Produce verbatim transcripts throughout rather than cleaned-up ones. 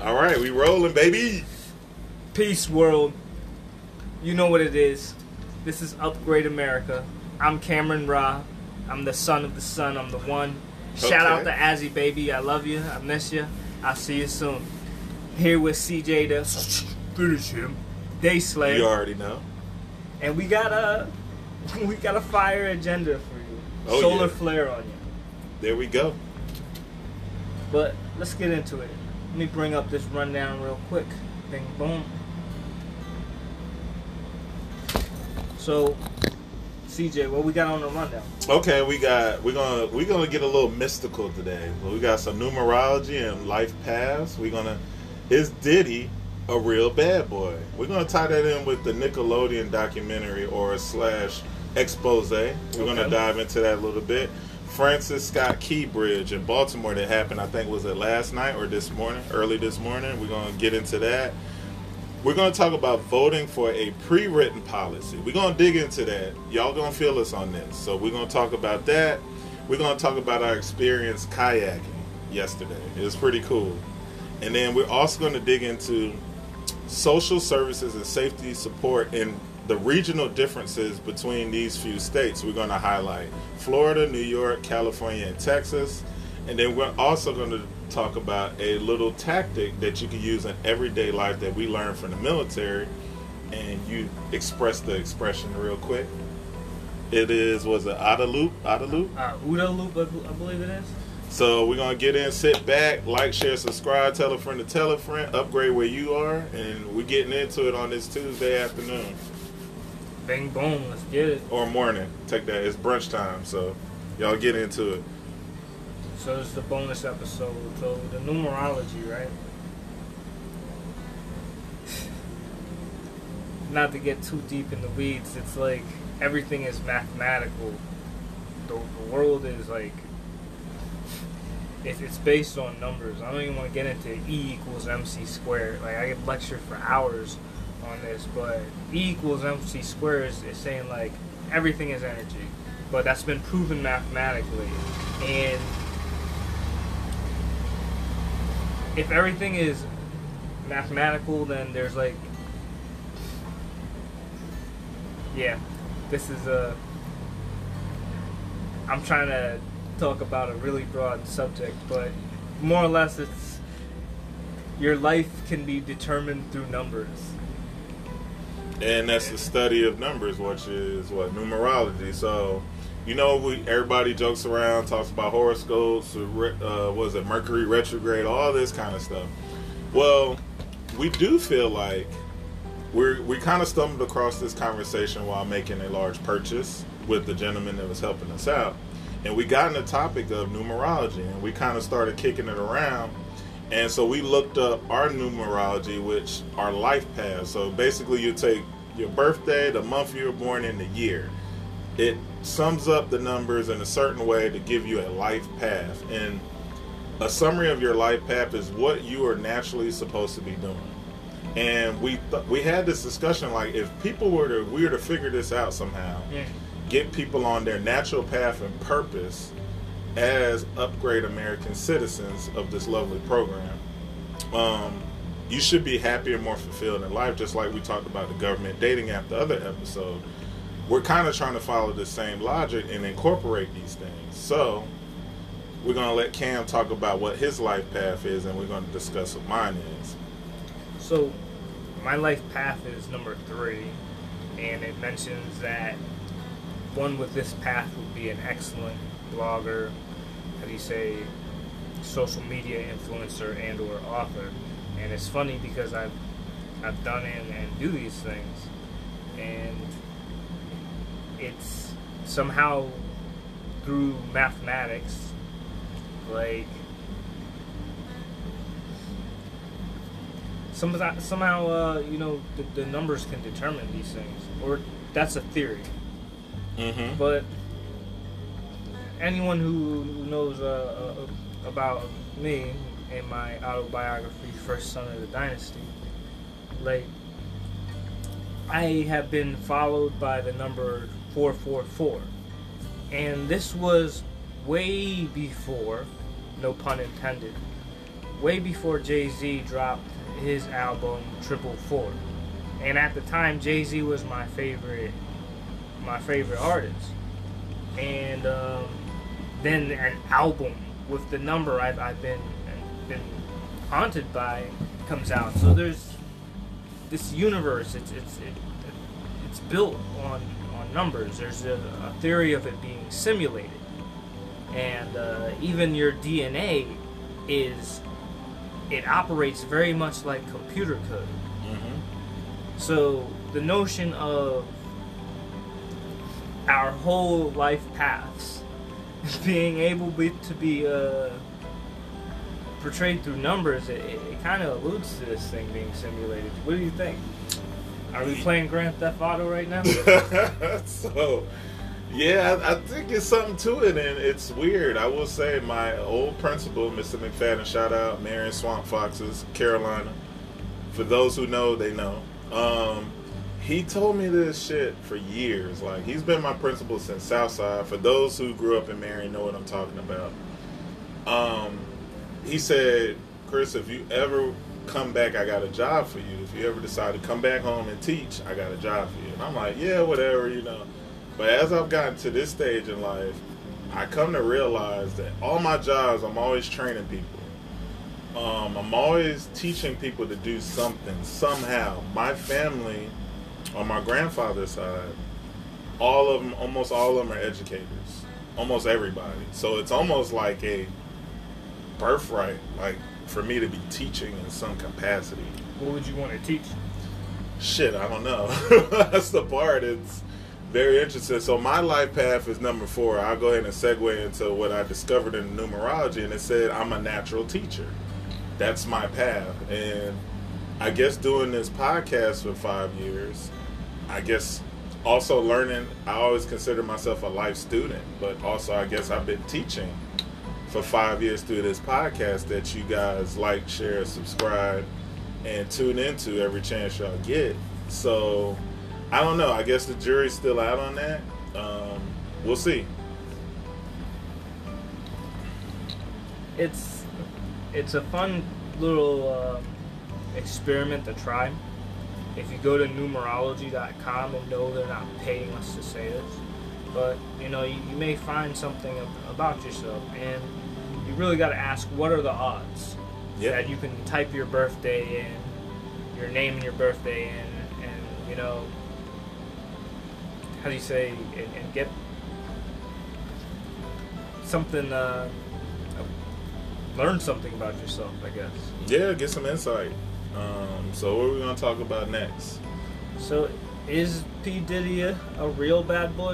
All right, we rolling, baby. Peace, world. You know what it is. This is Upgrade America. I'm Cameron Ra. I'm the son of the sun. I'm the one. Shout Okay. out to Azzy, baby. I love you. I miss you. I'll see you soon. Here with C J to finish him. Day Slayer. You already know. And we got a we got a fire agenda for you. Oh, Solar yeah. flare on you. There we go. But let's get into it. Let me bring up this rundown real quick. Bing boom. So, C J, what we got on the rundown? Okay, we got we're gonna we're gonna get a little mystical today. We got some numerology and life paths. We're gonna is Diddy a real bad boy? We're gonna tie that in with the Nickelodeon documentary or slash expose. We're gonna Okay. dive into that a little bit. Francis Scott Key Bridge in Baltimore that happened, I think was it last night or this morning, early this morning. We're gonna get into that. We're going to talk about voting for a pre-written policy. We're going to dig into that. Y'all going to feel us on this. So we're going to talk about that. We're going to talk about our experience kayaking yesterday. It was pretty cool. And then we're also going to dig into social services and safety support and the regional differences between these few states. We're going to highlight Florida, New York, California, and Texas. And then we're also going to talk about a little tactic that you can use in everyday life that we learned from the military. And you express the expression real quick. It is, was it OODA loop? OODA loop? Uh, OODA loop, I I believe it is. So we're going to get in, sit back, like, share, subscribe, tell a friend to tell a friend, upgrade where you are. And we're getting into it on this Tuesday afternoon. Bing boom, let's get it. Or morning. Take that. It's brunch time. So y'all get into it. So this is the bonus episode. So the numerology, right? Not to get too deep in the weeds, it's like everything is mathematical. The, the world is like, it, it's based on numbers. I don't even want to get into E equals mc squared. Like I could lecture for hours on this, but E equals mc squared is, is saying like everything is energy. But that's been proven mathematically. And if everything is mathematical, then there's like, yeah, this is a, I'm trying to talk about a really broad subject, but more or less it's, your life can be determined through numbers. And that's the study of numbers, which is what? Numerology. So, you know, we everybody jokes around, talks about horoscopes, uh, was it Mercury retrograde, all this kind of stuff. Well, we do feel like we're, we kind of stumbled across this conversation while making a large purchase with the gentleman that was helping us out. And we got in the topic of numerology, and we kind of started kicking it around. And so we looked up our numerology, which are life paths. So basically you take your birthday, the month you were born, and the year. It sums up the numbers in a certain way to give you a life path. And a summary of your life path is what you are naturally supposed to be doing. And we th- we had this discussion, like if people were to we were to figure this out somehow, Yeah. get people on their natural path and purpose as Upgrade American citizens of this lovely program, um, you should be happier, more fulfilled in life, just like we talked about the government dating app the other episode. We're kind of trying to follow the same logic and incorporate these things. So we're going to let Cam talk about what his life path is, and we're going to discuss what mine is. So my life path is number three, and it mentions that one with this path would be an excellent blogger, how do you say, social media influencer and or author. And it's funny because I've I've done it and, and do these things, and it's somehow through mathematics, like somehow somehow uh, you know the, the numbers can determine these things, or that's a theory. Mm-hmm. But anyone who knows uh, uh, about me and my autobiography, First Son of the Dynasty, like, I have been followed by the number four four four. And this was way before, no pun intended, way before Jay-Z dropped his album Triple Four, and at the time Jay-Z was my favorite, my favorite artist. And um, then an album with the number I've I've been been haunted by comes out. So there's this universe. It's it's it, it's built on on numbers. There's a, a theory of it being simulated, and uh, even your D N A is it operates very much like computer code. Mm-hmm. So the notion of our whole life paths being able be, to be uh, portrayed through numbers, it, it, it kind of alludes to this thing being simulated. What do you think? Are we playing Grand Theft Auto right now? So, yeah, I, I think it's something to it, and it's weird. I will say my old principal, Mister McFadden, shout out, Marion Swamp Foxes, Carolina. For those who know, they know. Um, he told me this shit for years. Like, he's been my principal since Southside. For those who grew up in Marion, know what I'm talking about. Um, he said, Chris, if you ever come back, I got a job for you. If you ever decide to come back home and teach, I got a job for you. And I'm like, yeah, whatever, you know. But as I've gotten to this stage in life, I come to realize that all my jobs, I'm always training people. Um, I'm always teaching people to do something, somehow. My family, on my grandfather's side, all of them, almost all of them are educators. Almost everybody. So it's almost like a birthright, like, for me to be teaching in some capacity. What would you want to teach? Shit, I don't know. That's the part. It's very interesting. So my life path is number four. I'll go ahead and segue into what I discovered in numerology, and it said I'm a natural teacher. That's my path. And I guess doing this podcast for five years, I guess also learning, I always consider myself a life student, but also I guess I've been teaching for five years through this podcast that you guys like, share, subscribe, and tune into every chance y'all get. So, I don't know. I guess the jury's still out on that. Um, we'll see. It's it's a fun little um, experiment to try. If you go to numerology dot com, and no, they're not paying us to say this, but you know, you, you may find something about yourself, and you really got to ask, what are the odds yeah. that you can type your birthday in, your name and your birthday in, and you know, how do you say, and, and get something, uh, learn something about yourself, I guess. Yeah, get some insight. Um, so what are we going to talk about next? So, is P. Diddy a, a real bad boy?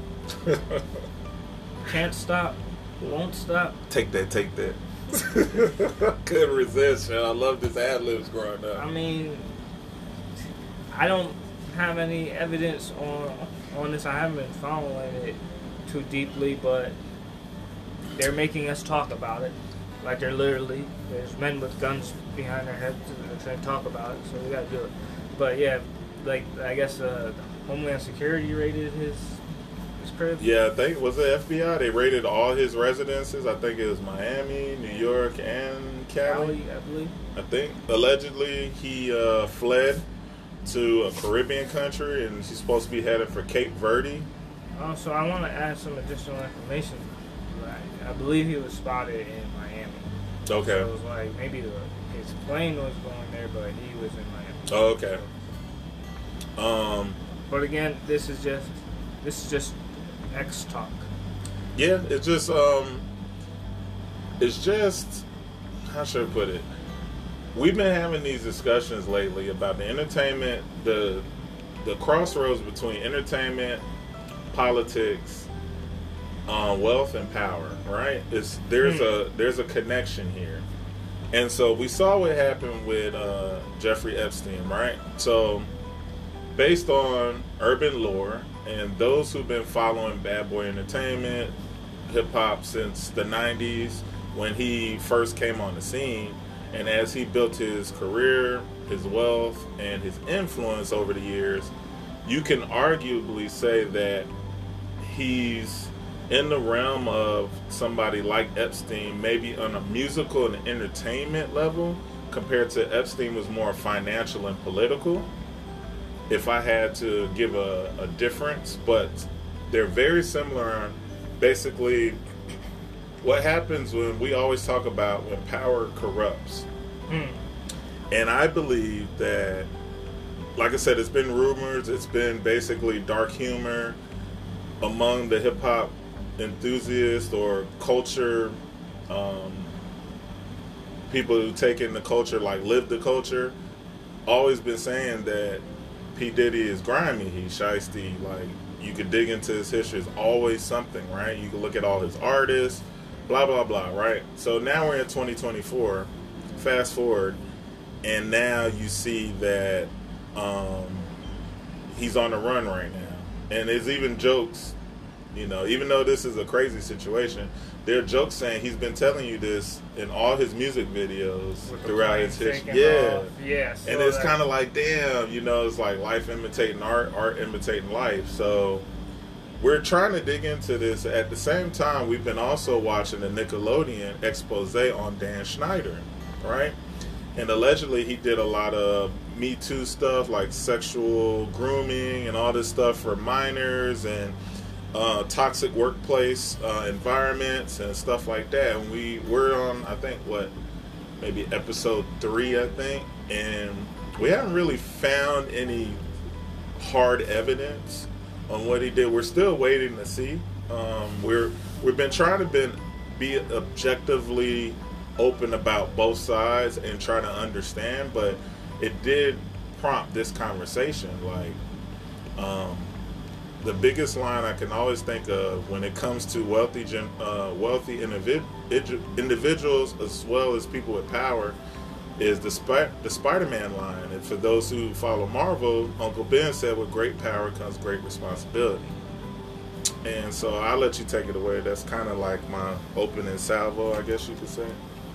Can't stop, won't stop. Take that, take that. Couldn't resist, man. I love this ad-libs growing up. I mean, I don't have any evidence on on this. I haven't been following it too deeply, but they're making us talk about it. Like, they're literally, there's men with guns behind their heads and they're trying to talk about it, so we gotta do it. But yeah, like, I guess uh, Homeland Security raided his his crib. Yeah, I think, was the F B I? They raided all his residences. I think it was Miami, New York, and Cali. Cali, I believe. I think, allegedly, he uh, fled to a Caribbean country, and he's supposed to be headed for Cape Verde. Oh, so I want to add some additional information. Right. I believe he was spotted in Miami. Okay. So it was like, maybe the, his plane was going there, but he was in Miami. Oh, okay. Um, but again, this is just this is just X talk. Yeah, it's just um, it's just how should I put it? We've been having these discussions lately about the entertainment, the the crossroads between entertainment, politics, uh, wealth, and power. Right? It's there's hmm. a there's a connection here, and so we saw what happened with uh, Jeffrey Epstein. Right? So, based on urban lore and those who've been following Bad Boy Entertainment, hip hop since the nineties when he first came on the scene. And as he built his career, his wealth, and his influence over the years, you can arguably say that he's in the realm of somebody like Epstein, maybe on a musical and entertainment level, compared to Epstein was more financial and political. If I had to give a, a difference, but they're very similar on basically what happens when we always talk about when power corrupts. Mm. And I believe that, like I said, it's been rumors, it's been basically dark humor among the hip hop enthusiasts or culture, um, people who take in the culture, like live the culture, always been saying that P. Diddy is grimy, he's shiesty, like you could dig into his history, it's always something, right? You can look at all his artists, blah, blah, blah, right? So now we're in twenty twenty-four, fast forward, and now you see that um, he's on the run right now. And there's even jokes, you know, even though this is a crazy situation, there are jokes saying he's been telling you this in all his music videos throughout his history. Yeah. Yeah. And it's kind of like, damn, you know, it's like life imitating art, art imitating life. So we're trying to dig into this. At the same time, we've been also watching the Nickelodeon expose on Dan Schneider, right? And allegedly he did a lot of Me Too stuff, like sexual grooming and all this stuff for minors and uh, toxic workplace uh, environments and stuff like that. And we, we're on, I think, what, maybe episode three, I think. And we haven't really found any hard evidence on what he did. We're still waiting to see. Um, we're, we've been trying to been, be objectively open about both sides and try to understand, but it did prompt this conversation. Like, um, the biggest line I can always think of when it comes to wealthy, gen, uh, wealthy individ, individuals as well as people with power is the, Sp- the Spider-Man line. And for those who follow Marvel, Uncle Ben said, "With great power comes great responsibility." And so I'll let you take it away. That's kind of like my opening salvo, I guess you could say.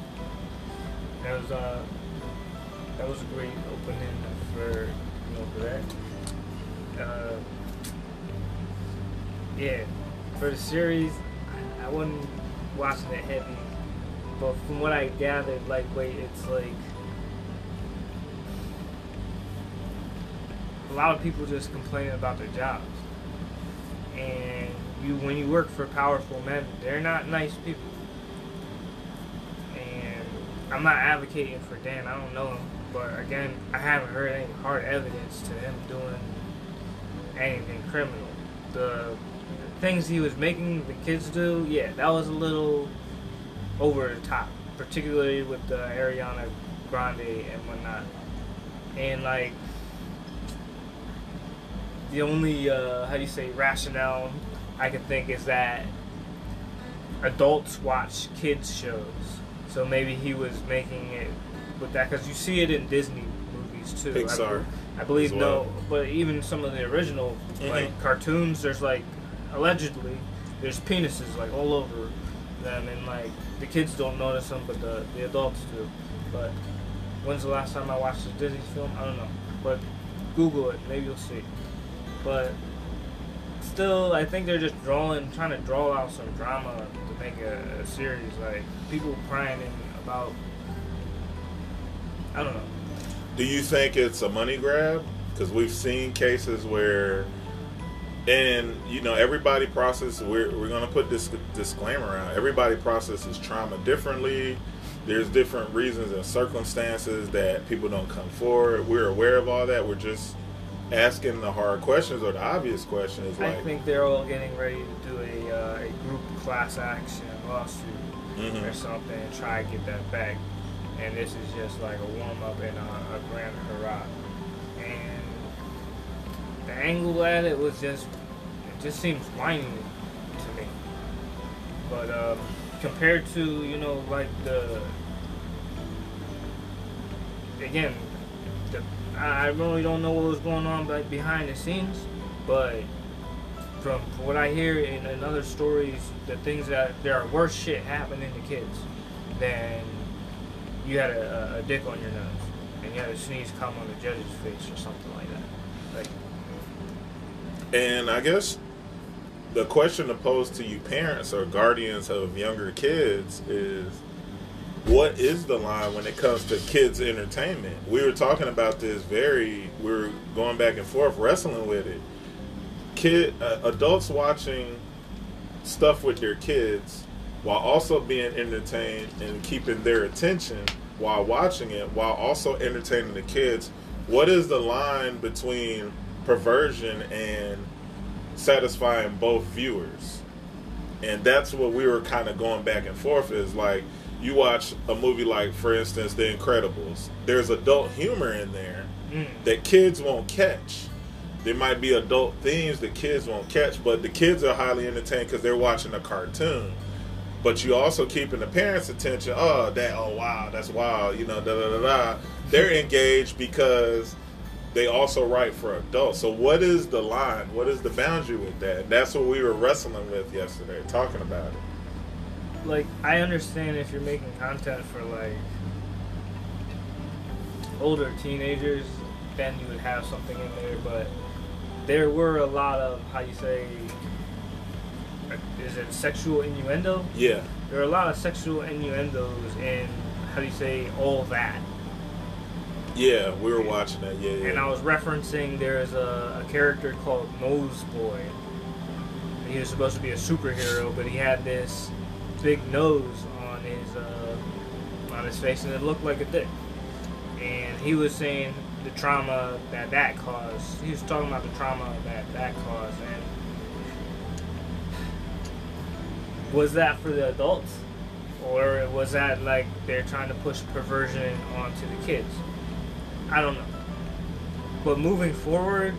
That was uh, that was a great opening for you know for that. Uh, yeah, for the series, I, I wasn't watching it heavy, but from what I gathered, like wait, it's like a lot of people just complaining about their jobs, and you when you work for powerful men, they're not nice people. I'm not advocating for Dan, I don't know him, but again, I haven't heard any hard evidence to him doing anything criminal. The, the things he was making the kids do, yeah, that was a little over the top, particularly with the Ariana Grande and whatnot. And like, the only, uh, how do you say, rationale I can think is that adults watch kids shows. So maybe he was making it with that, because you see it in Disney movies too. Pixar, I, I believe well. no, but even some of the original mm-hmm. like cartoons, there's like allegedly there's penises like all over them, and like the kids don't notice them, but the the adults do. But when's the last time I watched a Disney film? I don't know, but Google it, maybe you'll see. But still, I think they're just drawing, trying to draw out some drama to make a, a series. Like, people crying in about, I don't know. Do you think it's a money grab? Because we've seen cases where, and you know, everybody processes, we're, we're going to put this disclaimer out, everybody processes trauma differently. There's different reasons and circumstances that people don't come forward. We're aware of all that. We're just asking the hard questions or the obvious questions. Like, I think they're all getting ready to do a, uh, a group class action lawsuit mm-hmm. or something and try to get that back. And this is just like a warm up and a, a grand hurrah. And the angle at it was just, it just seems whiny to me. But um, compared to, you know, like the, again, the, I really don't know what was going on like behind the scenes, but from what I hear in, in other stories, the things that there are worse shit happening to kids than you had a, a dick on your nose and you had a sneeze come on the judge's face or something like that. Like, and I guess the question to pose to you parents or guardians of younger kids is, what is the line when it comes to kids entertainment? We were talking about this very, we were going back and forth wrestling with it. Kid uh, adults watching stuff with their kids while also being entertained and keeping their attention while watching it, while also entertaining the kids. What is the line between perversion and satisfying both viewers? And that's what we were kind of going back and forth, is like, you watch a movie like, for instance, The Incredibles. There's adult humor in there mm. that kids won't catch. There might be adult themes that kids won't catch, but the kids are highly entertained because they're watching a cartoon. But you also keeping the parents' attention. Oh, that! Oh, wow, that's wild. You know, da da da da. They're engaged because they also write for adults. So, what is the line? What is the boundary with that? And that's what we were wrestling with yesterday, talking about it. Like, I understand if you're making content for like older teenagers, then you would have something in there. But there were a lot of, how you say, is it sexual innuendo? Yeah. There are a lot of sexual innuendos in, how do you say, all that. Yeah, we were watching that, yeah, yeah. And I was referencing, there's a, a character called Nose Boy. He was supposed to be a superhero, but he had this big nose on his uh, on his face, and it looked like a dick. And he was saying the trauma that that caused. He was talking about the trauma that that caused, and was that for the adults, or was that like they're trying to push perversion onto the kids? I don't know. But moving forward,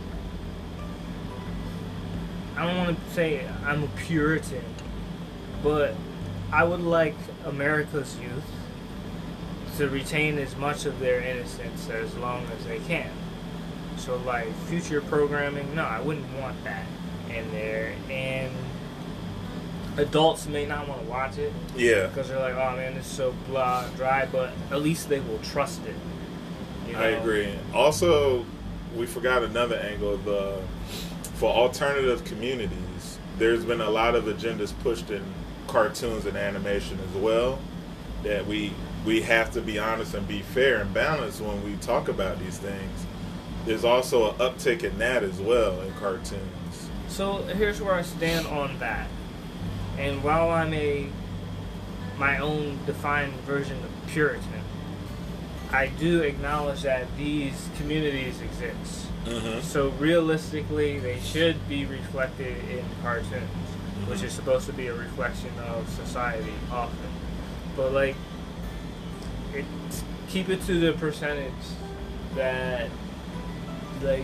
I don't want to say I'm a Puritan, but I would like America's youth to retain as much of their innocence as long as they can. So, like, future programming, no, I wouldn't want that in there. And adults may not want to watch it. Yeah. Because they're like, oh man, this is so blah, dry, but at least they will trust it. You know? I agree. Also, we forgot another angle. The for alternative communities, there's been a lot of agendas pushed in cartoons and animation as well, that we we have to be honest and be fair and balanced when we talk about these things. There's also an uptick in that as well in cartoons. So here's where I stand on that. And while I'm a my own defined version of Puritan, I do acknowledge that these communities exist. Mm-hmm. So realistically, they should be reflected in cartoons, mm-hmm. which is supposed to be a reflection of society often. But like, it, keep it to the percentage that, like,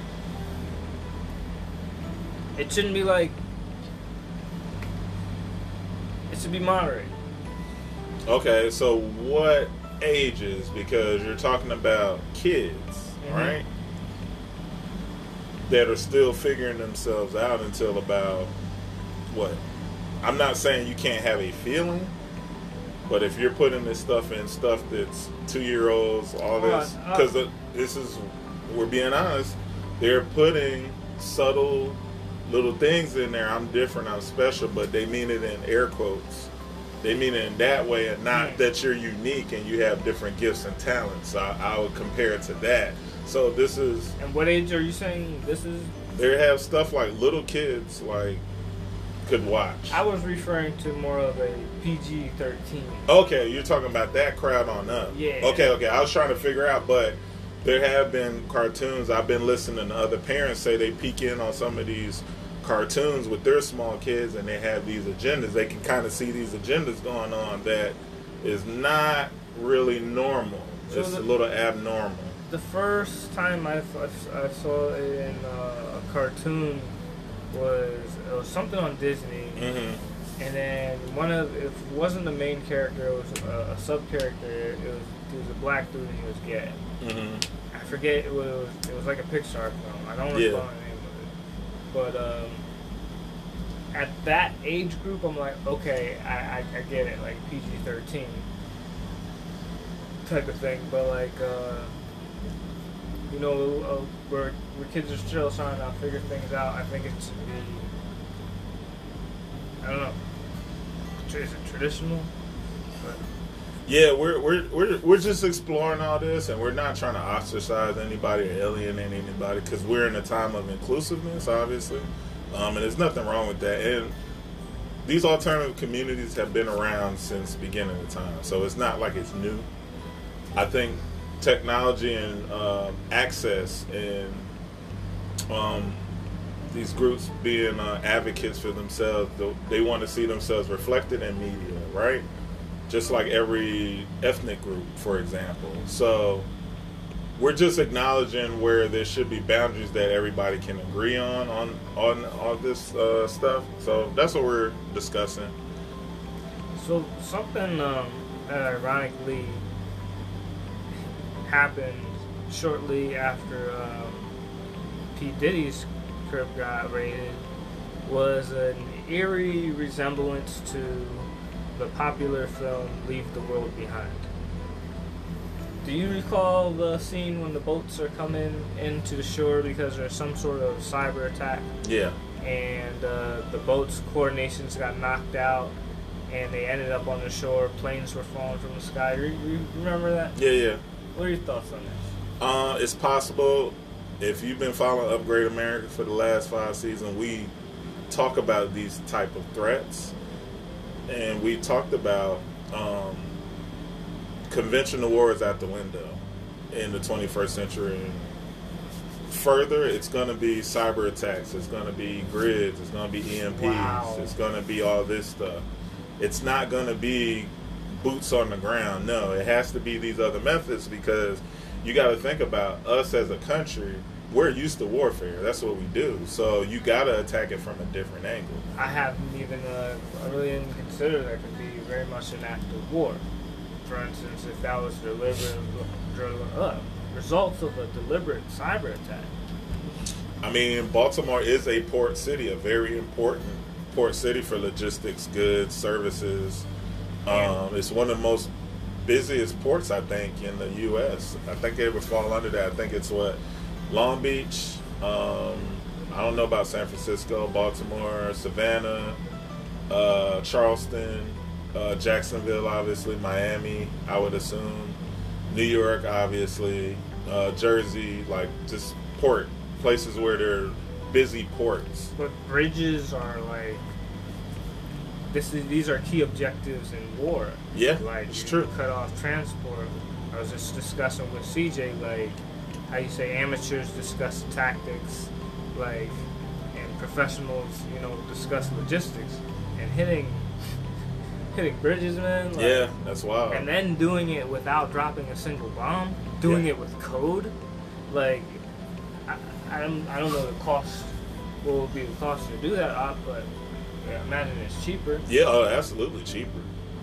it shouldn't be like, it should be moderate. Okay, so what ages? Because you're talking about kids, mm-hmm. right? That are still figuring themselves out until about, what? I'm not saying you can't have a feeling, but if you're putting this stuff in stuff that's two-year-olds, all this, because uh, uh, this is, we're being honest, they're putting subtle little things in there. I'm different, I'm special, but they mean it in air quotes. They mean it in that way, and not mm. that you're unique and you have different gifts and talents. So I, I would compare it to that. So this is... And what age are you saying this is? They have stuff like little kids, like, could watch. I was referring to more of a P G thirteen. Okay, you're talking about that crowd on up. Yeah. Okay, okay. I was trying to figure out, but there have been cartoons. I've been listening to other parents say they peek in on some of these cartoons with their small kids, and they have these agendas. They can kind of see these agendas going on that is not really normal. So it's the, a little abnormal. The first time I, I saw it in uh, a cartoon was it was something on Disney, mm-hmm. and then one of it wasn't the main character, it was a, a sub character. It was it was a black dude and he was gay. Mm-hmm. I forget it was it was like a Pixar film. I don't recall yeah. the name of it, but um, at that age group, I'm like, okay, I, I, I get it, like P G thirteen type of thing, but like. Uh, You know, uh, where where kids are still trying to figure things out. I think it should be I don't know. Is it traditional? But Yeah, we're we're we're we're just exploring all this, and we're not trying to ostracize anybody or alienate anybody because we're in a time of inclusiveness, obviously, um, and there's nothing wrong with that. And these alternative communities have been around since the beginning of time, so it's not like it's new. I think technology and um, access and um, these groups being uh, advocates for themselves, they want to see themselves reflected in media, right? Just like every ethnic group, for example. So we're just acknowledging where there should be boundaries that everybody can agree on on on all this uh, stuff. So that's what we're discussing. So something um, that ironically happened shortly after um, P. Diddy's crib got raided was an eerie resemblance to the popular film Leave the World Behind. Do you recall the scene when the boats are coming into the shore because there's some sort of cyber attack? Yeah. And uh, the boats' coordinations got knocked out and they ended up on the shore. Planes were falling from the sky. You, you remember that? Yeah, yeah. What are your thoughts on that? Uh, it's possible. If you've been following Upgrade America for the last five seasons, we talk about these type of threats. And we talked about um, conventional war is out the window in the twenty-first century. And further, it's going to be cyber attacks. It's going to be grids. It's going to be E M Ps. Wow. It's going to be all this stuff. It's not going to be boots on the ground. No, it has to be these other methods because you got to think about us as a country. We're used to warfare. That's what we do. So you got to attack it from a different angle. I haven't even, uh, I really didn't consider that could be very much an act of war. For instance, if that was deliberate, uh, results of a deliberate cyber attack. I mean, Baltimore is a port city, a very important port city for logistics, goods, services. Um, it's one of the most busiest ports, I think, in the U S I think it would fall under that. I think it's what? Long Beach, um, I don't know about San Francisco, Baltimore, Savannah, uh, Charleston, uh, Jacksonville, obviously, Miami, I would assume, New York, obviously, uh, Jersey, like just port, places where they're busy ports. But bridges are like, this is, these are key objectives in war. Yeah, like it's you true. Cut off transport. I was just discussing with C J, like, how you say amateurs discuss tactics, like, and professionals, you know, discuss logistics. And hitting hitting bridges, man. Like, yeah, that's wild. And then doing it without dropping a single bomb, doing Yeah. it with code, like, I, I don't I don't know the cost. What would be the cost to do that, op, but yeah, I imagine it's cheaper. Yeah, oh, absolutely cheaper.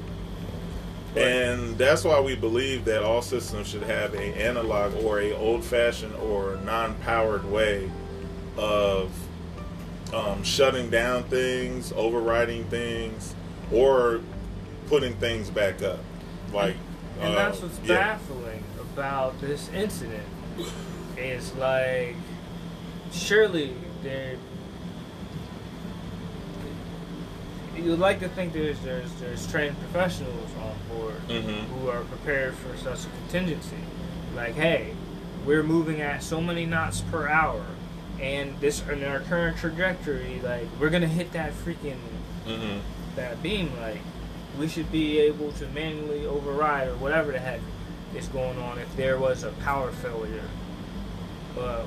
And that's why we believe that all systems should have a analog or a old-fashioned or non-powered way of um, shutting down things, overriding things, or putting things back up. Like, And uh, that's what's yeah. baffling about this incident. Is like, surely there. You'd like to think there's there's there's trained professionals on board Mhm. who are prepared for such a contingency. Like, hey, we're moving at so many knots per hour, and this in our current trajectory, like we're gonna hit that freaking Mhm. that beam. Like, we should be able to manually override or whatever the heck is going on if there was a power failure. But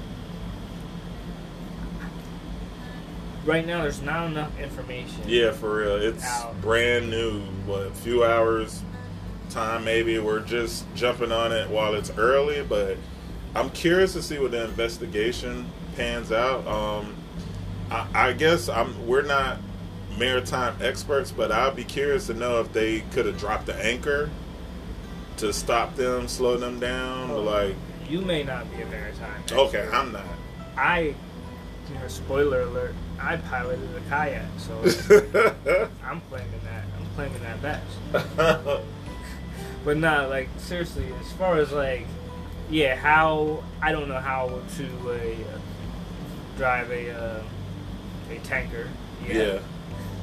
right now, there's not enough information. Yeah, for real. It's Out. brand new. What, a few hours time maybe. We're just jumping on it while it's early, but I'm curious to see what the investigation pans out. Um, I, I guess I'm. We're not maritime experts, but I'd be curious to know if they could have dropped the anchor to stop them, slow them down. Oh, Like, you may not be a maritime expert. okay, I'm not. I, you know, spoiler alert, I piloted a kayak, so I'm claiming that. I'm claiming that badge. But not like seriously. As far as like, yeah, how I don't know how to uh, drive a uh, a tanker. Yeah.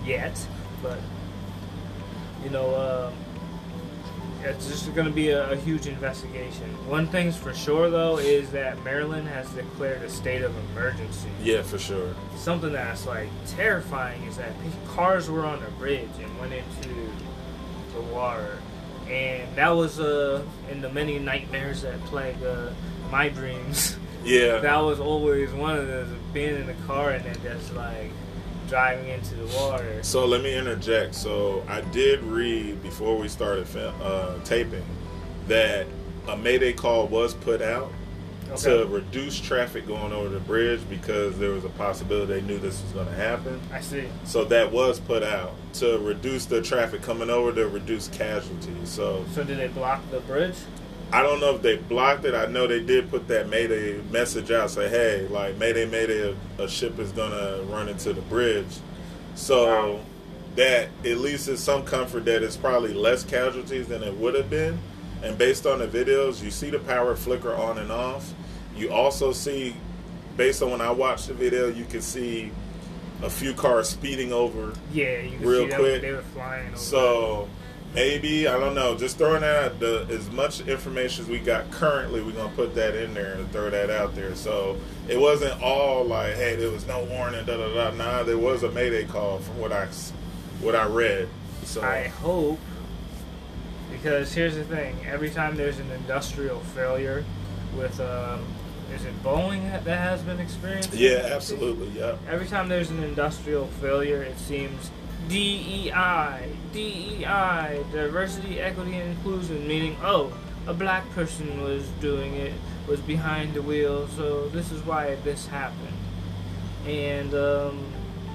yet, but you know, um, it's just going to be a, a huge investigation. One thing's for sure, though, is that Maryland has declared a state of emergency. Yeah, for sure. Something that's like terrifying is that cars were on a bridge and went into the water, and that was uh, in the many nightmares that plague uh, my dreams. Yeah, that was always one of those, being in the car and then just like driving into the water. So let me interject. So I did read before we started uh, taping that a Mayday call was put out okay. to reduce traffic going over the bridge because there was a possibility they knew this was going to happen. I see. So that was put out to reduce the traffic coming over, to reduce casualties. So, so did they block the bridge? I don't know if they blocked it. I know they did put that Mayday message out, say, hey, like, Mayday, Mayday, a, a ship is going to run into the bridge. So wow. that at least is some comfort that it's probably less casualties than it would have been. And based on the videos, you see the power flicker on and off. You also see, based on when I watched the video, you can see a few cars speeding over yeah, you can real see quick. They were flying over. So... maybe, I don't know, just throwing out the, as much information as we got currently, we're going to put that in there and throw that out there. So it wasn't all like, hey, there was no warning, da da da. Nah, there was a Mayday call from what I, what I read. So I hope, because here's the thing, every time there's an industrial failure with, um, is it Boeing that has been experienced? Yeah, absolutely, yeah. Every time there's an industrial failure, it seems D E I, D E I, diversity, equity, and inclusion, meaning, oh, a black person was doing it, was behind the wheel, so this is why this happened. And, um,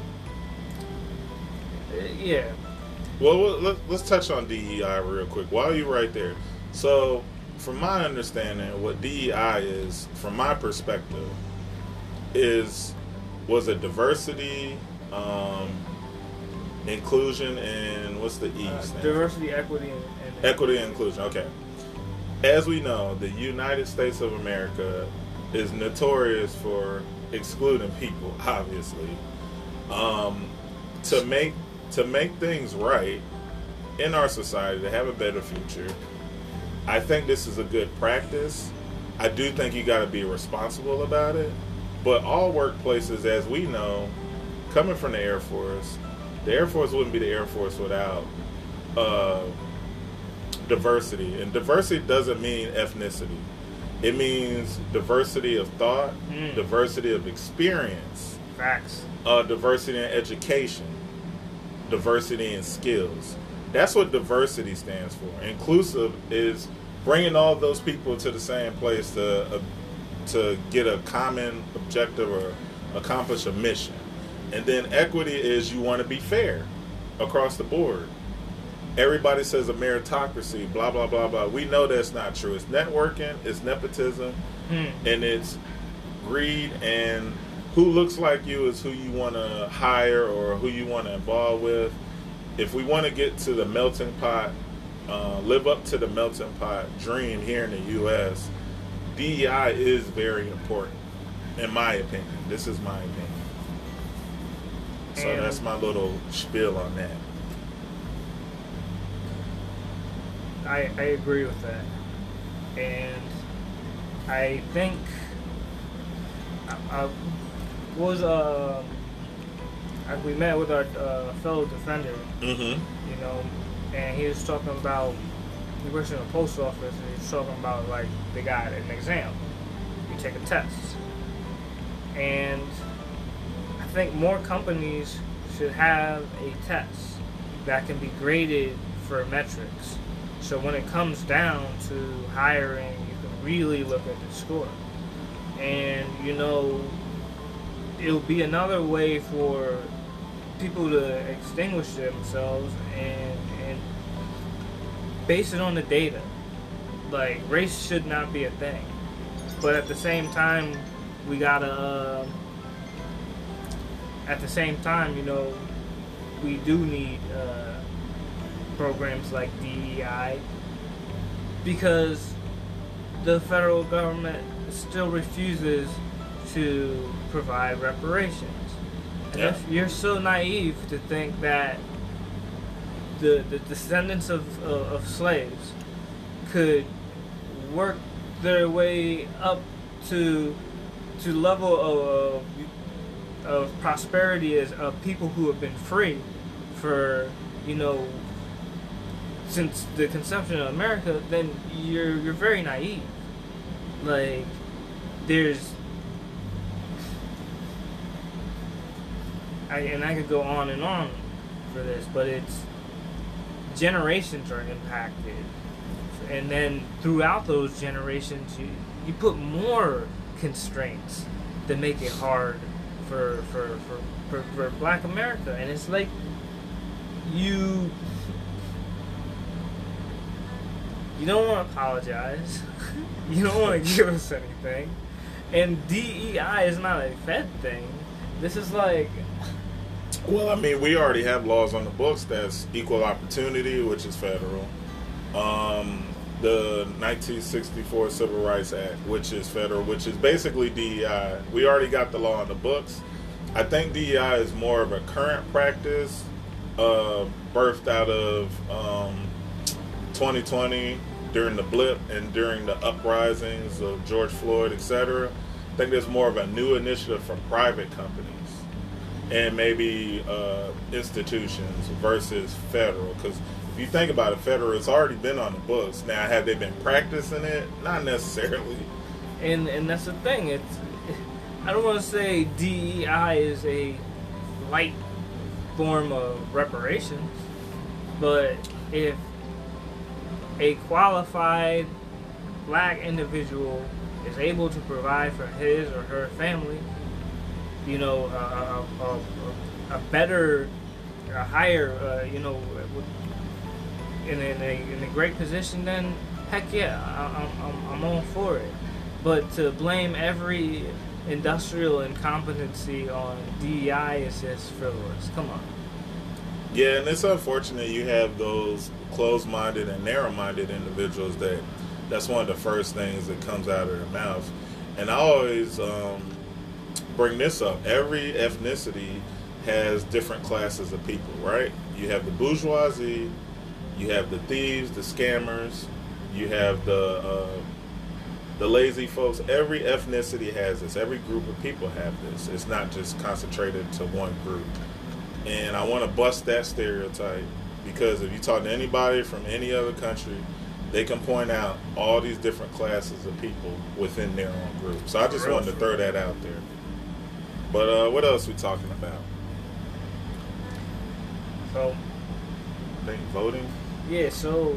yeah. Well, let's, let's touch on D E I real quick while you're right there. So, from my understanding, what D E I is, from my perspective, is, was a diversity, um, inclusion, and what's the E uh, stand? Diversity, equity, and, and equity and inclusion. Okay. As we know, the United States of America is notorious for excluding people. Obviously, um, to make to make things right in our society, to have a better future, I think this is a good practice. I do think you got to be responsible about it. But all workplaces, as we know, coming from the Air Force. The Air Force wouldn't be the Air Force without uh, diversity. And diversity doesn't mean ethnicity. It means diversity of thought, mm. diversity of experience, facts, uh, diversity in education, diversity in skills. That's what diversity stands for. Inclusive is bringing all those people to the same place to, uh, to get a common objective or accomplish a mission. And then equity is you want to be fair across the board. Everybody says a meritocracy, blah, blah, blah, blah. We know that's not true. It's networking, it's nepotism, hmm. and it's greed, and who looks like you is who you want to hire or who you want to involve with. If we want to get to the melting pot, uh, live up to the melting pot dream here in the U S, D E I is very important, in my opinion. This is my opinion. So and that's my little spiel on that. I, I agree with that. And I think I, I was uh, we met with our uh, fellow defender, mm-hmm. you know, and he was talking about, he works in a post office, and he was talking about, like, they got an exam. You take a test. And I think more companies should have a test that can be graded for metrics. So when it comes down to hiring, you can really look at the score. And, you know, it'll be another way for people to extinguish themselves and, and base it on the data. Like, race should not be a thing. But at the same time, we gotta, uh, at the same time, you know, we do need uh, programs like D E I because the federal government still refuses to provide reparations. And Yeah. if you're so naive to think that the the descendants of of, of slaves could work their way up to to level of of prosperity as of people who have been free for, you know, since the conception of America, then you're you're very naive. Like, there's I, and I could go on and on for this, but it's generations are impacted, and then throughout those generations, you you put more constraints that make it hard for for for, for, for Black America, and it's like you you don't want to apologize, you don't want to give us anything, and D E I is not a Fed thing. This is like. Well, I mean, we already have laws on the books that's equal opportunity, which is federal. Um, the nineteen sixty-four Civil Rights Act, which is federal, which is basically D E I. We already got the law on the books. I think D E I is more of a current practice, uh, birthed out of um, twenty twenty during the blip and during the uprisings of George Floyd, et cetera. I think there's more of a new initiative for private companies and maybe uh, institutions versus federal. Because if you think about it, federal, it's already been on the books. Now, have they been practicing it? Not necessarily. And and that's the thing. It's I don't want to say D E I is a light form of reparations, but if a qualified Black individual is able to provide for his or her family, you know, a, a, a, a better, a higher, uh, you know, in, in, a, in a great position, then heck yeah, I, I'm, I'm all for it. But to blame every industrial incompetency on D E I is just frivolous. Come on. Yeah, and it's unfortunate you have those closed-minded and narrow-minded individuals that that's one of the first things that comes out of their mouth. And I always um, bring this up. Every ethnicity has different classes of people, right? You have the bourgeoisie, you have the thieves, the scammers, you have the uh, the lazy folks. Every ethnicity has this. Every group of people have this. It's not just concentrated to one group. And I want to bust that stereotype, because if you talk to anybody from any other country, they can point out all these different classes of people within their own group. So I just wanted to throw that out there. But uh, what else we talking about? So, I think voting. yeah, so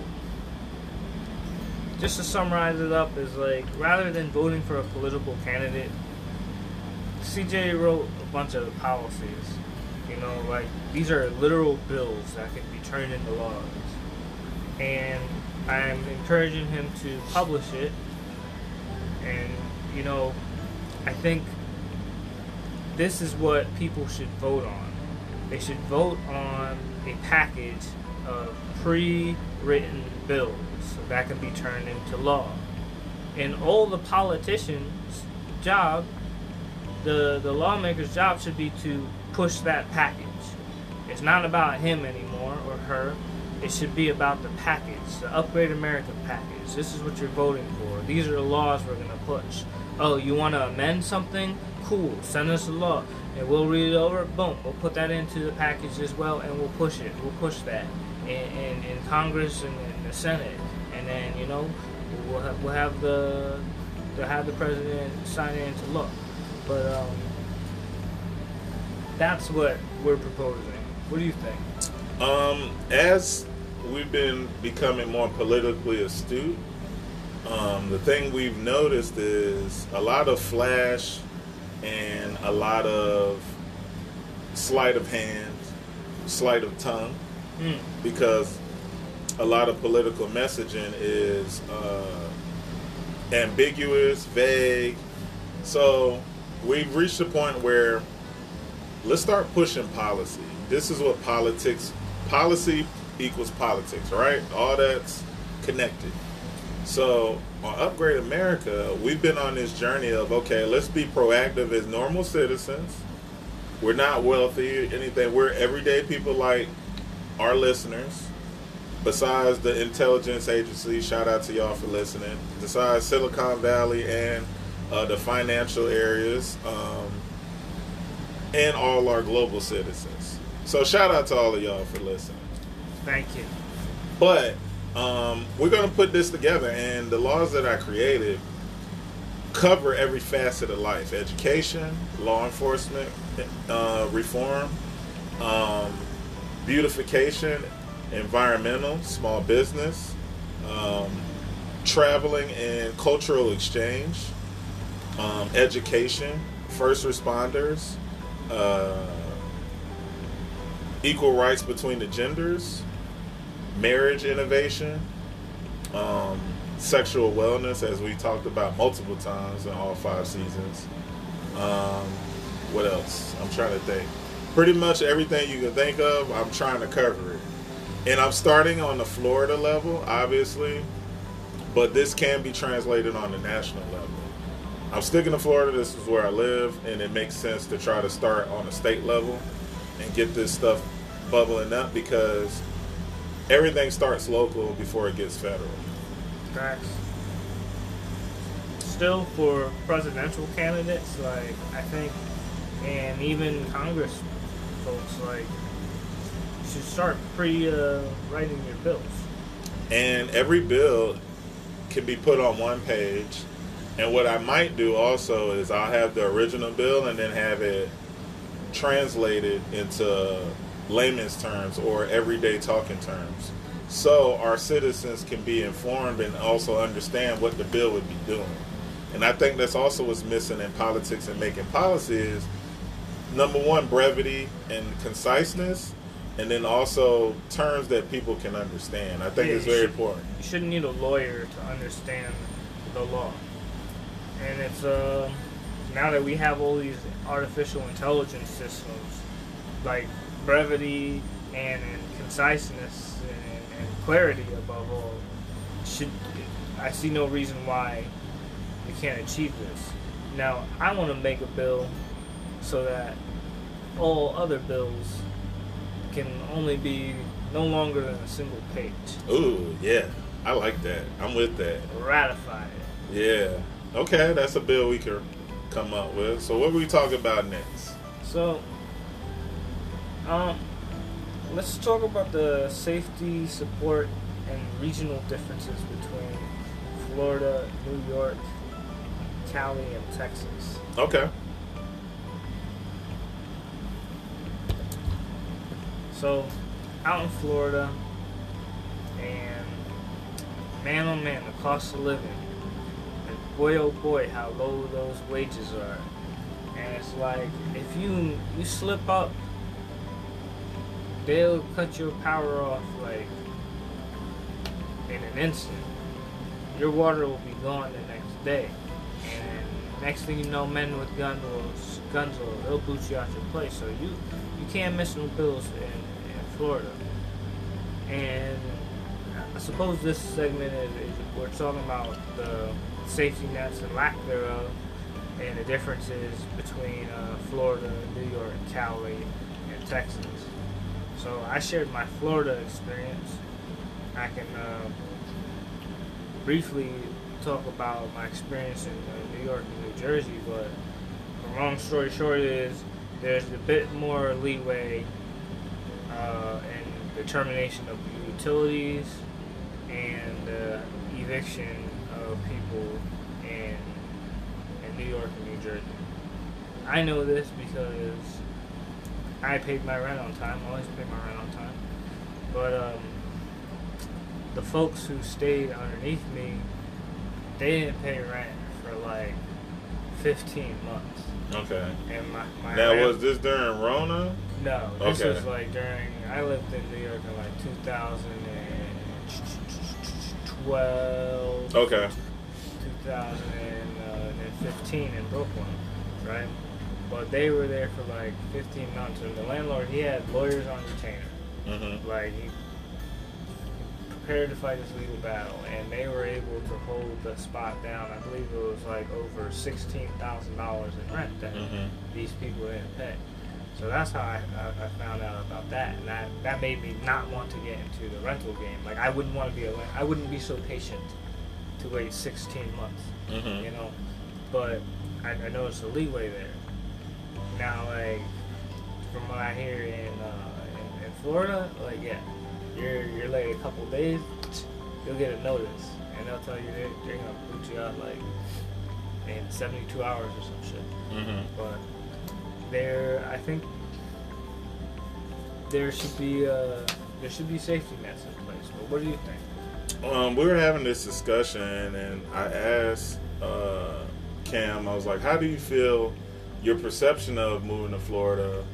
just to summarize it up is like, rather than voting for a political candidate, C J wrote a bunch of policies. You know, like, these are literal bills that can be turned into laws. And I'm encouraging him to publish it. And, you know, I think this is what people should vote on. They should vote on a package of pre-written bills that can be turned into law. And all the politicians' job, the, the lawmaker's job should be to push that package. It's not about him anymore or her. It should be about the package, the Upgrade America package. This is what you're voting for. These are the laws we're going to push. Oh, you want to amend something? Cool. Send us a law. And we'll read it over. Boom. We'll put that into the package as well, and we'll push it. We'll push that in, in, in Congress and in the Senate. And then, you know, we'll have, we'll have the to have the president sign it into law. But um, that's what we're proposing. What do you think? Um, as we've been becoming more politically astute, um, the thing we've noticed is a lot of flash and a lot of sleight of hand, sleight of tongue, mm. because a lot of political messaging is uh, ambiguous, vague. So we've reached a point where let's start pushing policy. This is what politics, policy equals politics, right? All that's connected. So on Upgrade America, we've been on this journey of, okay, let's be proactive as normal citizens. We're not wealthy, anything. We're everyday people like our listeners. Besides the intelligence agency, shout out to y'all for listening. Besides Silicon Valley and uh, the financial areas, um, and all our global citizens. So shout out to all of y'all for listening. Thank you. But um, we're going to put this together, and the laws that I created cover every facet of life: education, law enforcement, uh, reform, um, beautification, environmental, small business, um, traveling and cultural exchange, um, education, first responders, uh, equal rights between the genders, marriage innovation, um, sexual wellness, as we talked about multiple times in all five seasons. Um, what else? I'm trying to think. Pretty much everything you can think of, I'm trying to cover it. And I'm starting on the Florida level, obviously, but this can be translated on the national level. I'm sticking to Florida, this is where I live, and it makes sense to try to start on the state level and get this stuff bubbling up, because everything starts local before it gets federal. Facts. Still, for presidential candidates, like, I think, and even Congress folks, like, you should start pre uh, writing your bills. And every bill can be put on one page. And what I might do also is I'll have the original bill and then have it translated into layman's terms or everyday talking terms, so our citizens can be informed and also understand what the bill would be doing. And I think that's also what's missing in politics and making policy is, number one, brevity and conciseness, and then also terms that people can understand. I think Yeah, it's you very should- important. You shouldn't need a lawyer to understand the law. And it's, uh, now that we have all these artificial intelligence systems, like brevity and, and conciseness and, and clarity above all, should I see no reason why we can't achieve this. Now, I want to make a bill so that all other bills can only be no longer than a single page. Ooh, yeah, I like that. I'm with that. Ratified. Yeah. Okay, that's a bill we could come up with. So what are we talking about next? So, um, let's talk about the safety, support, and regional differences between Florida, New York, Cali, and Texas. Okay. So, out in Florida, and man oh man, the cost of living, and boy oh boy, how low those wages are. And it's like, if you you slip up, they'll cut your power off like in an instant. Your water will be gone the next day, and next thing you know, men with guns will guns will they'll boot you out your place. So you you can't miss no bills in, in Florida. And I suppose this segment is, is we're talking about the safety nets and lack thereof, and the differences between uh, Florida, New York, Cali, and Texas. So I shared my Florida experience. I can uh, briefly talk about my experience in uh, New York and New Jersey, but the long story short is there's a bit more leeway uh, in determination of utilities and uh, eviction of people in, in New York and New Jersey. I know this because I paid my rent on time. I always pay my rent on time. But um, the folks who stayed underneath me, they didn't pay rent for like fifteen months. Okay. And my, my Now, rent, was this during Rona? no, this Okay. was like during, I lived in New York in like two thousand twelve, Okay. two thousand fifteen in Brooklyn, right? But they were there for like fifteen months, and the landlord, he had lawyers on retainer. Mm-hmm. Like, he prepared to fight his legal battle, and they were able to hold the spot down. I believe it was like over sixteen thousand dollars in rent that Mm-hmm. these people didn't pay. So that's how I, I, I found out about that, and that, that made me not want to get into the rental game. Like I wouldn't want to be a I wouldn't be so patient to wait sixteen months, Mm-hmm. you know. But I, I noticed a leeway there. Now, like from what I hear in uh, in, in Florida, like yeah, you're you're late a couple days, you'll get a notice, and they'll tell you they're, they're gonna boot you out like in seventy-two hours or some shit. Mm-hmm. But there, I think there should be uh, there should be safety nets in place. But what do you think? Um, we were having this discussion, and I asked uh, Cam, I was like, how do you feel your perception of moving to Florida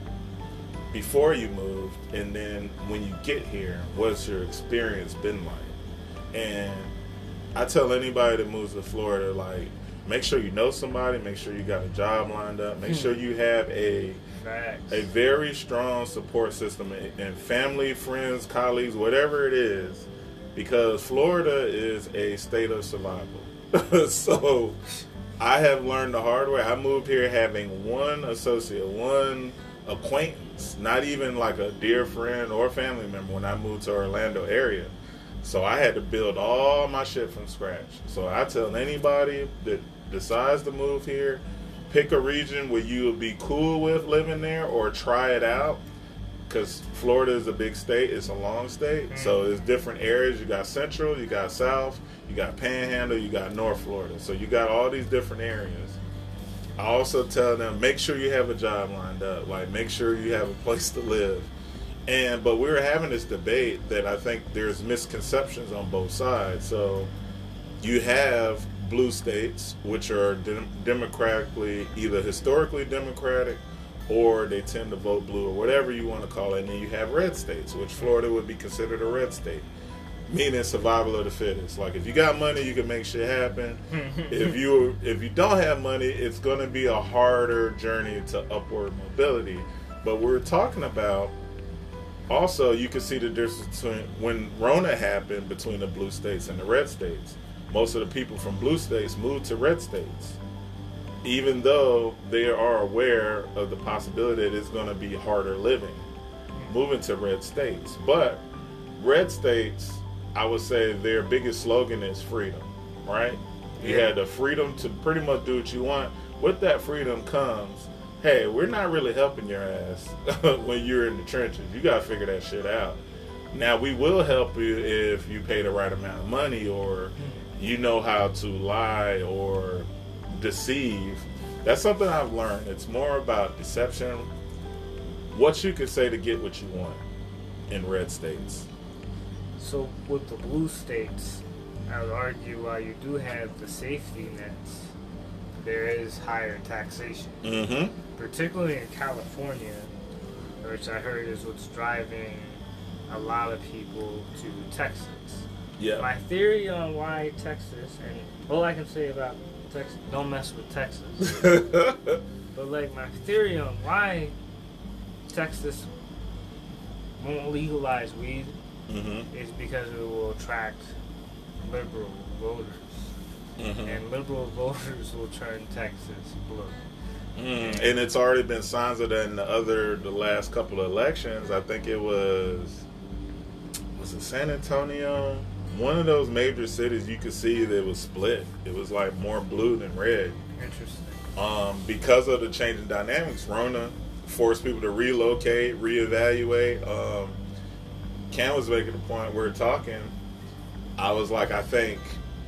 before you moved, and then when you get here, what's your experience been like? And I tell anybody that moves to Florida, like, make sure you know somebody, make sure you got a job lined up, make sure you have a Facts. a very strong support system and family, friends, colleagues, whatever it is, because Florida is a state of survival. So I have learned the hard way. I moved here having one associate, one acquaintance, not even like a dear friend or family member when I moved to Orlando area. So I had to build all my shit from scratch. So I tell anybody that decides to move here, pick a region where you will be cool with living there, or try it out, because Florida is a big state. It's a long state. Mm. So there's different areas. You got Central, you got South, you got Panhandle, you got North Florida. So you got all these different areas. I also tell them, make sure you have a job lined up. Like, make sure you have a place to live. And but we were having this debate that I think there's misconceptions on both sides. So you have blue states, which are dem- democratically, either historically democratic, or they tend to vote blue, or whatever you want to call it. And then you have red states, which Florida would be considered a red state, meaning survival of the fittest. Like, if you got money, you can make shit happen. if you if you don't have money, it's going to be a harder journey to upward mobility. But we're talking about, also, you can see the difference between when Rona happened between the blue states and the red states. Most of the people from blue states moved to red states, even though they are aware of the possibility that it's going to be harder living moving to red states. But red states, I would say their biggest slogan is freedom, right? You Yeah. had the freedom to pretty much do what you want. With that freedom comes, hey, we're not really helping your ass when you're in the trenches. You got to figure that shit out. Now, we will help you if you pay the right amount of money, or you know how to lie or deceive. That's something I've learned. It's more about deception, what you can say to get what you want in red states. So with the blue states, I would argue while you do have the safety nets, there is higher taxation. Mm-hmm. Particularly in California, which I heard is what's driving a lot of people to Texas. Yeah. My theory on why Texas, and all I can say about Texas, don't mess with Texas. But like my theory on why Texas won't legalize weed Mm-hmm. is because it will attract liberal voters. Mm-hmm. And liberal voters will turn Texas blue. Mm. And it's already been signs of that in the other, the last couple of elections. I think it was, was it San Antonio? One of those major cities, you could see that it was split. It was like more blue than red. Interesting. Um, because of the changing dynamics, Rona forced people to relocate, reevaluate. Um, Cam was making a point, we were talking, I was like, I think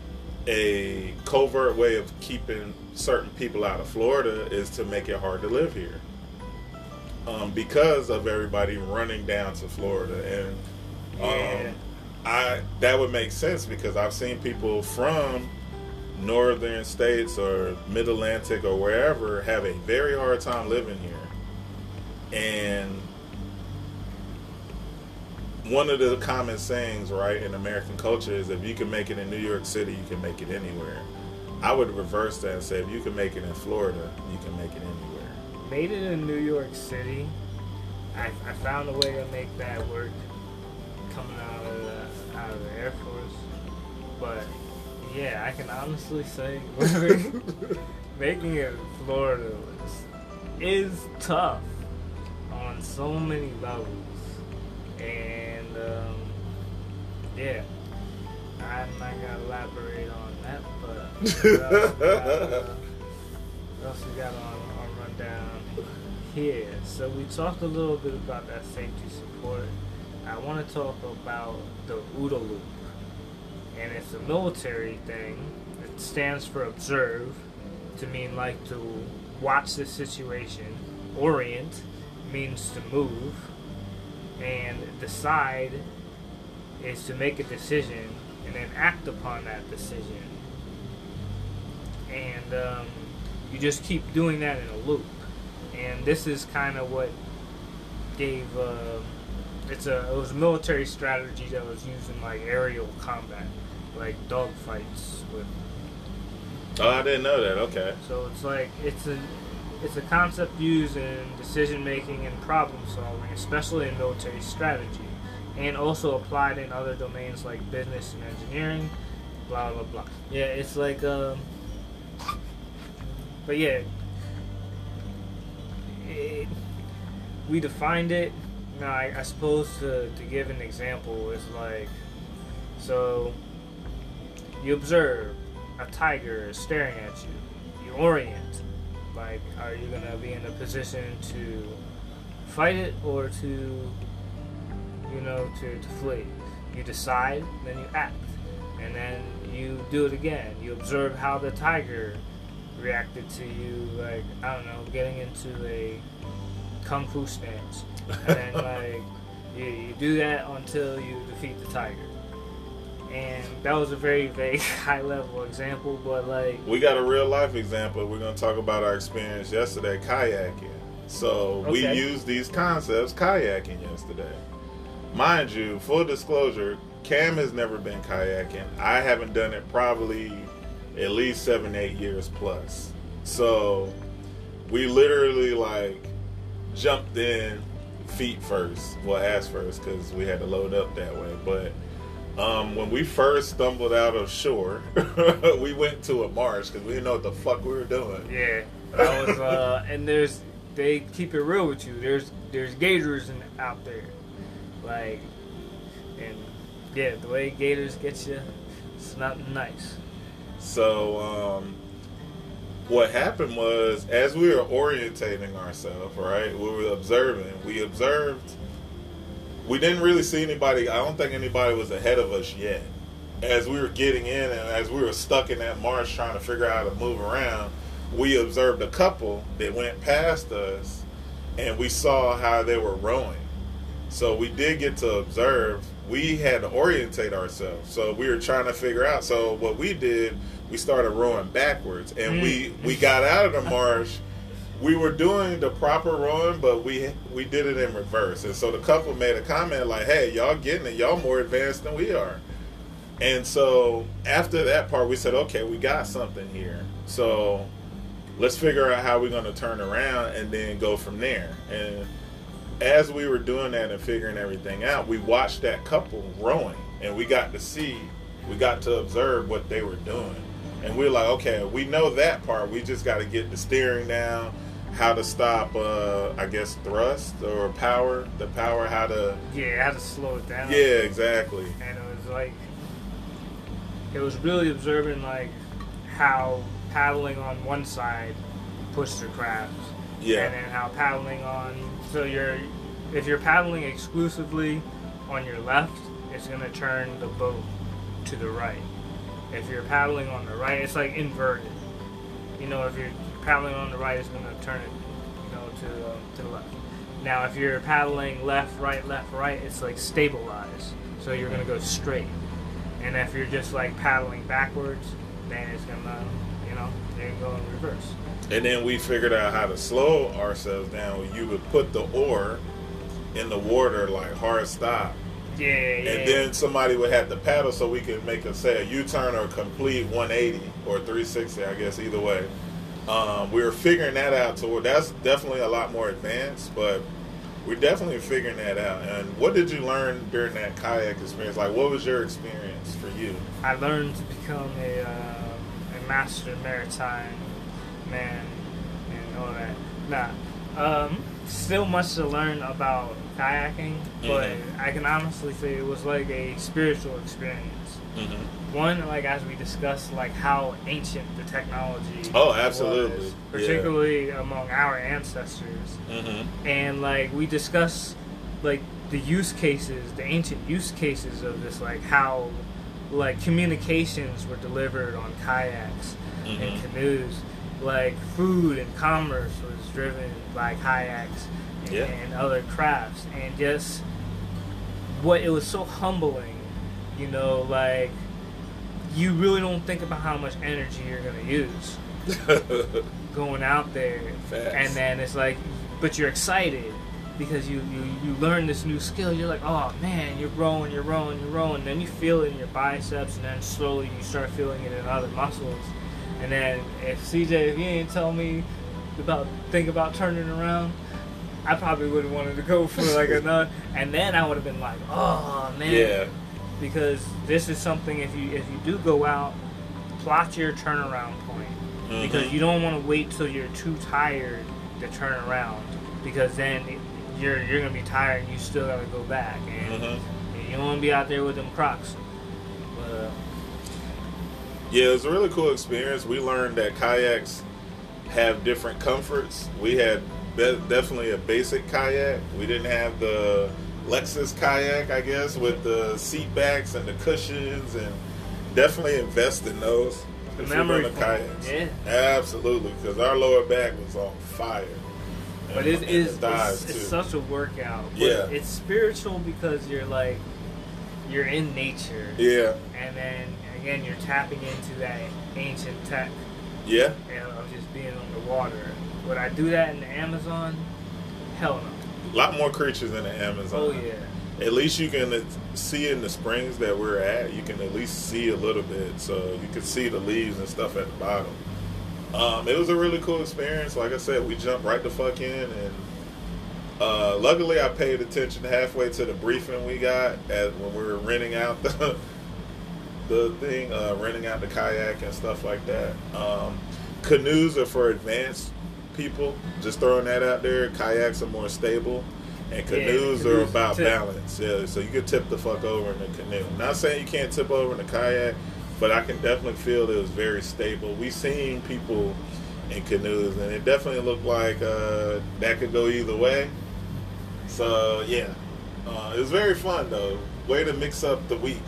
a covert way of keeping certain people out of Florida is to make it hard to live here, um, because of everybody running down to Florida. And um, Yeah. I that would make sense, because I've seen people from northern states or mid-Atlantic or wherever have a very hard time living here. And one of the common sayings, right, in American culture is, if you can make it in New York City, you can make it anywhere. I would reverse that and say, if you can make it in Florida, you can make it anywhere. Made it in New York City. I, I found a way to make that work coming out of the, out of the Air Force. But yeah, I can honestly say living, making it in Florida is, is tough. on so many levels, and um, yeah, I'm not gonna elaborate on that, but what else we got, uh, what else we got on our rundown here? So we talked a little bit about that safety support. I want to talk about the OODA loop, and it's a military thing. It stands for observe, to mean like to watch the situation. Orient means to move, and decide is to make a decision and then act upon that decision. And um, you just keep doing that in a loop. And this is kind of what gave uh, it's a it was a military strategy that was used in like aerial combat, like dogfights with. Oh, I didn't know that. Okay. So it's like it's a it's a concept used in decision making and problem solving, especially in military strategy, and also applied in other domains like business and engineering. Blah blah blah. Yeah, it's like um. But yeah, it, we defined it. Now, I, I suppose to, to give an example is like, so you observe a tiger is staring at you. You orient. Like, are you going to be in a position to fight it or to, you know, to, to flee? You decide, then you act. And then you do it again. You observe how the tiger reacted to you, like, I don't know, getting into a kung fu stance. And then, like, you, you do that until you defeat the tiger. And that was a very vague, high-level example, but, like... We got a real-life example. We're going to talk about our experience yesterday kayaking. So, Okay. we used these concepts kayaking yesterday. Mind you, full disclosure, Cam has never been kayaking. I haven't done it probably at least seven, eight years plus. So, we literally, like, jumped in feet first. Well, ass first, because we had to load up that way. But um, when we first stumbled out of shore, we went to a marsh because we didn't know what the fuck we were doing. Yeah, that was, uh, and there's, they keep it real with you. There's, there's gators in, out there. Like, and yeah, the way gators get you, it's not nice. So, um, what happened was, as we were orientating ourselves, right, we were observing, we observed, we didn't really see anybody, I don't think anybody was ahead of us yet. As we were getting in and as we were stuck in that marsh trying to figure out how to move around, we observed a couple that went past us, and we saw how they were rowing. So we did get to observe. We had to orientate ourselves. So we were trying to figure out. So what we did, we started rowing backwards. And we, we got out of the marsh. We were doing the proper rowing, but we we did it in reverse. And so the couple made a comment like, hey, y'all getting it. Y'all more advanced than we are. And so after that part, we said, okay, we got something here. So let's figure out how we're going to turn around and then go from there. And as we were doing that and figuring everything out, we watched that couple rowing, and we got to see, we got to observe what they were doing. And we were like, okay, we know that part. We just got to get the steering down, how to stop, uh, I guess, thrust or power, the power, how to... Yeah, how to slow it down. Yeah, exactly. And it was like, it was really observing, like, how paddling on one side pushed the craft. Yeah. And then how paddling on, so you're, if you're paddling exclusively on your left, it's going to turn the boat to the right. If you're paddling on the right, it's like inverted. You know, if you're paddling on the right, it's going to turn it, you know, to, uh, to the left. Now, if you're paddling left, right, left, right, it's like stabilized. So you're going to go straight. And if you're just like paddling backwards, then it's going to, you know, you're going to go in reverse. And then we figured out how to slow ourselves down. You would put the oar in the water, like hard stop. Yeah, yeah. And then somebody would have to paddle so we could make a, say, a U-turn or a complete one eighty or three sixty, I guess, either way. Um, we were figuring that out. So that's definitely a lot more advanced, but we're definitely figuring that out. And what did you learn during that kayak experience? Like, what was your experience for you? I learned to become a, uh, a master maritime man and all that. Nah. Um, still much to learn about kayaking, but Mhm. I can honestly say it was like a spiritual experience. Mm-hmm. One, like as we discussed, like how ancient the technology Oh, absolutely. was, particularly among our ancestors. Mm-hmm. And like we discussed like the use cases, the ancient use cases of this, like how like communications were delivered on kayaks Mm-hmm. and canoes, like food and commerce was driven by kayaks and, Yeah. and other crafts, and just what it was so humbling, you know, like you really don't think about how much energy you're gonna use going out there. Facts. And then it's like, but you're excited because you, you, you learn this new skill. You're like, oh man, you're rowing, you're rowing, you're rowing. Then you feel it in your biceps, and then slowly you start feeling it in other muscles. And then if C J, if you didn't tell me about think about turning around, I probably would have wanted to go for like another. And then I would have been like, oh man, Yeah. because this is something. If you if you do go out, plot your turnaround point. Mhm. Because you don't want to wait till you're too tired to turn around, because then it, you're you're gonna be tired and you still gotta go back, and Mhm. you don't want to be out there with them Crocs. But uh, Yeah, it was a really cool experience. We learned that kayaks have different comforts. We had be- definitely a basic kayak. We didn't have the Lexus kayak, I guess, with the seat backs and the cushions, and definitely invest in those. The if you memory run the foam, kayaks. yeah. Absolutely, because our lower back was on fire. but And- it and is the thighs, it's, it's too. such a workout. But Yeah. it's spiritual because you're like you're in nature, Yeah, and then again you're tapping into that ancient tech, yeah. and of just being on the water. Would I do that in the Amazon? Hell no. A lot more creatures in the Amazon. Oh yeah. At least you can uh, see in the springs that we're at, you can at least see a little bit. So you can see the leaves and stuff at the bottom. Um, it was a really cool experience. Like I said, we jumped right the fuck in. And uh, luckily I paid attention halfway to the briefing we got at, when we were renting out the, the thing, uh, renting out the kayak and stuff like that. Um, canoes are for advanced people. Just throwing that out there. Kayaks are more stable. And canoes Yeah, are canoes about tip. balance. Yeah, so you can tip the fuck over in the canoe. Not saying you can't tip over in the kayak, but I can definitely feel it was very stable. We seen people in canoes, and it definitely looked like uh, that could go either way. So yeah, uh, it was very fun though. Way to mix up the week.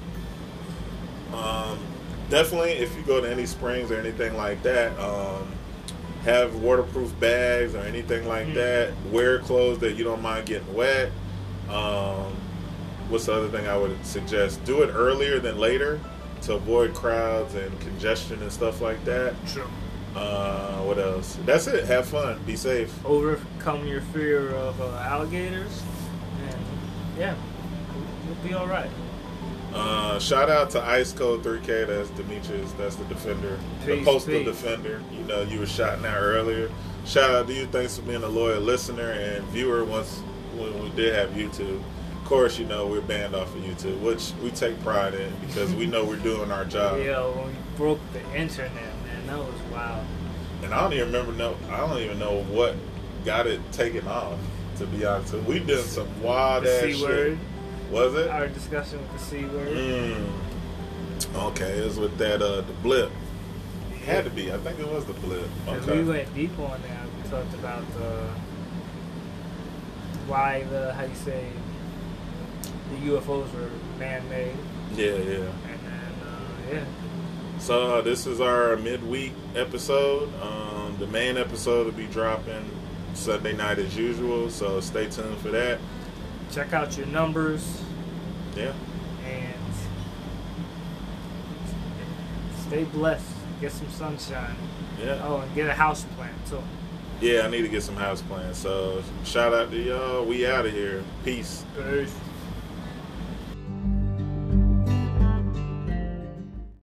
Um, definitely, if you go to any springs or anything like that, um, have waterproof bags or anything like Mm. that. Wear clothes that you don't mind getting wet. Um, what's the other thing I would suggest? Do it earlier than later to avoid crowds and congestion and stuff like that. True. Uh, what else? That's it. Have fun. Be safe. Overcome your fear of uh, alligators, and yeah, you'll be all right. Uh, shout out to Ice Code three K. That's Demetrius. That's the defender, the Peace, postal peace. defender. You know, you were shouting out earlier. Shout out to you. Thanks for being a loyal listener and viewer. Once when we did have YouTube, of course, you know we're banned off of YouTube, which we take pride in because we know we're doing our job. Yeah, when we broke the internet, man, that was wild. And I don't even remember. No, I don't even know what got it taken off. To be honest, we did some wild The ass C shit. word, Was it? our discussion with the C word. Mm. Okay, it was with that uh the blip. It had to be. I think it was the blip. Because Okay. we went deep on that. We talked about the why the how you say the U F Os were man-made, Yeah, yeah. and then uh, yeah. So uh, this is our midweek episode. Um, the main episode will be dropping Sunday night as usual. So stay tuned for that. Check out your numbers Yeah. and stay blessed. Get some sunshine. Yeah. Oh, and get a house plant too. Yeah, I need to get some house plans. So shout out to y'all. We out of here. Peace. Peace.